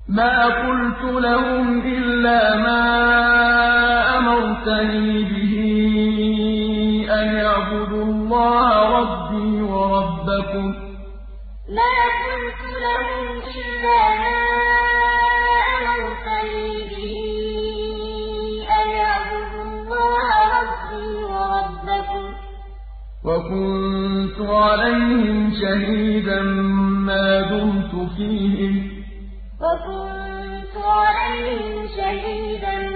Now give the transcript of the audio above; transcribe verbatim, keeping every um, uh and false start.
مَا قُلْتُ لَهُمْ إِلَّا مَا أَمَرْتَنِي بِهِ أَنِ اعْبُدُوا اللَّهَ رَبِّي وَرَبَّكُمْ ۚ وَكُنتُ عَلَيْهِمْ شَهِيدًا مَّا دُمْتُ فِيهِمْ ۖ وَكُنتُ عَلَيْهِمْ شَهِيدًا